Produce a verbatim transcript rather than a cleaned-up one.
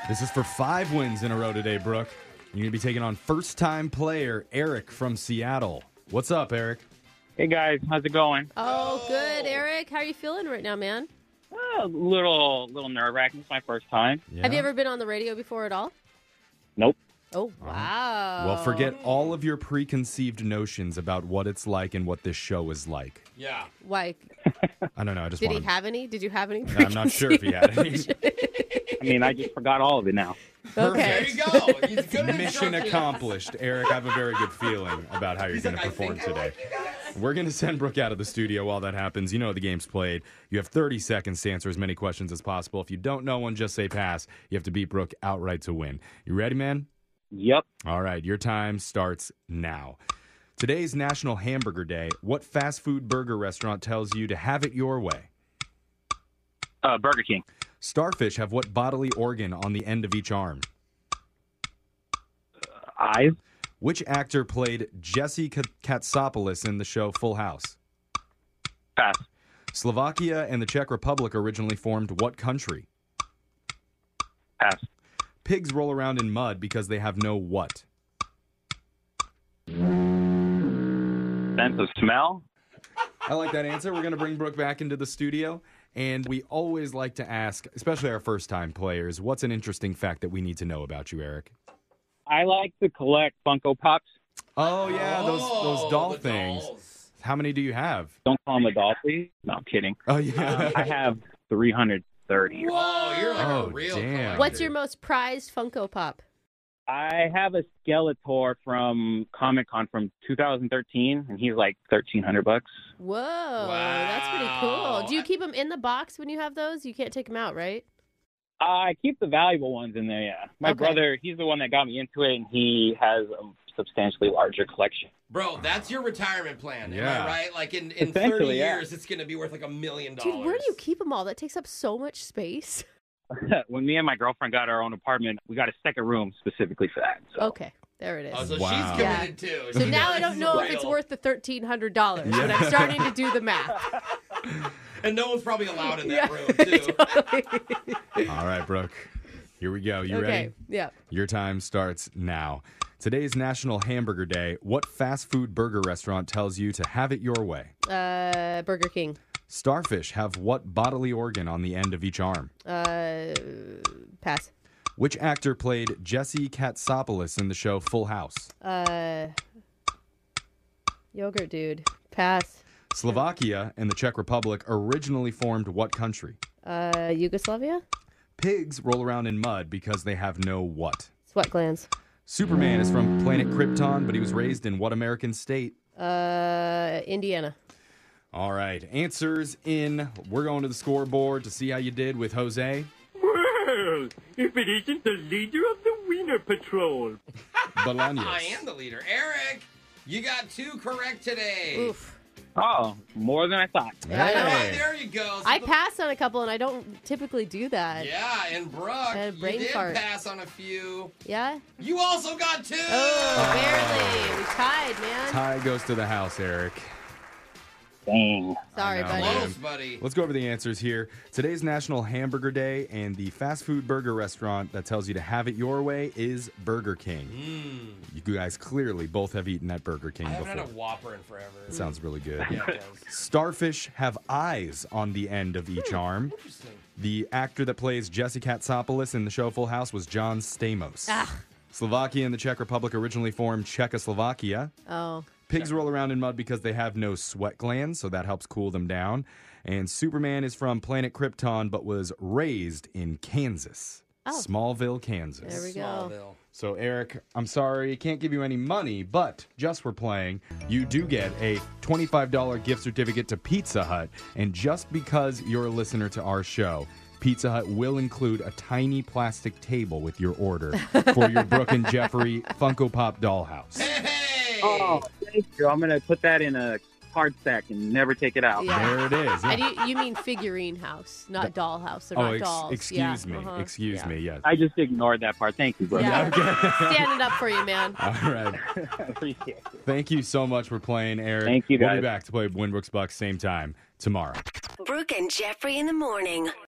This is for five wins in a row today, Brooke. You're going to be taking on first-time player Eric from Seattle. What's up, Eric? Hey, guys. How's it going? Oh, good, Eric. How are you feeling right now, man? Uh, a little little nerve-wracking. It's my first time. Yeah. Have you ever been on the radio before at all? Nope. Oh, wow. Well, forget all of your preconceived notions about what it's like and what this show is like. Yeah. Why? I don't know. I just Did he want have any? Did you have any? I'm not sure if he had any. I mean, I just forgot all of it now. There Okay. you go. He's good at Mission instructions. accomplished. Eric, I have a very good feeling about how you're going to like, I perform think I today. like you guys. We're going to send Brooke out of the studio while that happens. You know the game's played. You have thirty seconds to answer as many questions as possible. If you don't know one, just say pass. You have to beat Brooke outright to win. You ready, man? Yep. All right, your time starts now. Today's National Hamburger Day. What fast food burger restaurant tells you to have it your way? Uh, Burger King. Starfish have what bodily organ on the end of each arm? Eyes. Which actor played Jesse K- Katsopoulos in the show Full House? Pass. Slovakia and the Czech Republic originally formed what country? Pass. Pigs roll around in mud because they have no what? Sense of smell. I like that answer. We're going to bring Brooke back into the studio. And we always like to ask, especially our first-time players, what's an interesting fact that we need to know about you, Eric? I like to collect Funko Pops. Oh, yeah, those Oh, those doll the things. dolls. How many do you have? Don't call them a doll, please. No, I'm kidding. Oh, yeah. I have three hundred thirty. Oh, you're like Oh, a real damn. collector. What's your most prized Funko Pop? I have a Skeletor from Comic-Con from two thousand thirteen, and he's like thirteen hundred bucks. Whoa, that's pretty cool. Wow. Do you keep them in the box when you have those? You can't take them out, right? I keep the valuable ones in there, yeah. My Okay. brother, he's the one that got me into it, and he has a substantially larger collection. Bro, that's your retirement plan. Am Yeah. I right? Like in, in Essentially, thirty yeah. years, it's going to be worth like a million dollars. Dude, where do you keep them all? That takes up so much space. When me and my girlfriend got our own apartment, we got a second room specifically for that. So. Okay, there it is. Oh, so Wow. she's committed too. So She now knows I don't this know is if it's real. worth the thirteen hundred dollars, but I'm starting to do the math. And no one's probably allowed in that Yeah. room too. All right, Brooke. Here we go. You okay, ready? yeah. Your time starts now. Today's National Hamburger Day. What fast food burger restaurant tells you to have it your way? Uh, Burger King. Starfish have what bodily organ on the end of each arm? Uh, pass. Which actor played Jesse Katsopoulos in the show Full House? Uh, yogurt dude. Pass. Slovakia and the Czech Republic originally formed what country? Uh, Yugoslavia. Pigs roll around in mud because they have no what? Sweat glands. Superman is from planet Krypton, but he was raised in what American state? Uh, Indiana. All right, answers in. We're going to the scoreboard to see how you did with Jose. Well, if it isn't the leader of the Wiener Patrol. Bolaños. I am the leader. Eric, you got two correct today. Oof. Oh, more than I thought. Yeah, I know. Oh, Hey. there you go. So I the- passed on a couple, and I don't typically do that. Yeah, and Brooke, had a brain you did fart. pass on a few. Yeah? You also got two. Oh, barely. We tied, man. Tie goes to the house, Eric. Dang. Sorry, I know, buddy. man. Close, buddy. Let's go over the answers here. Today's National Hamburger Day, and the fast food burger restaurant that tells you to have it your way is Burger King. Mm. You guys clearly both have eaten at Burger King I haven't before. had a Whopper in forever. It sounds really good. Yeah, it does. Starfish have eyes on the end of each arm. Interesting. The actor that plays Jesse Katsopoulos in the show Full House was John Stamos. Ah. Slovakia and the Czech Republic originally formed Czechoslovakia. Oh. Pigs roll around in mud because they have no sweat glands, so that helps cool them down. And Superman is from planet Krypton, but was raised in Kansas. Oh. Smallville, Kansas. There we go. Smallville. So, Eric, I'm sorry, can't give you any money, but just for playing, you do get a twenty-five dollars gift certificate to Pizza Hut. And just because you're a listener to our show, Pizza Hut will include a tiny plastic table with your order for your Brooke and Jeffrey Funko Pop dollhouse. Hey! Oh, thank you. I'm going to put that in a hard sack and never take it out. Yeah. There it is. And you, you mean figurine house, not doll house. They're Oh, not ex- dolls. excuse Yeah, me. uh-huh. Excuse Yeah. me, yes. I just ignored that part. Thank you, bro. Yeah. Okay. Standing up for you, man. All right. Appreciate it. Thank you so much for playing, Eric. Thank you, We'll be guys. back to play Winbrooks Bucks same time tomorrow. Brooke and Jeffrey in the morning.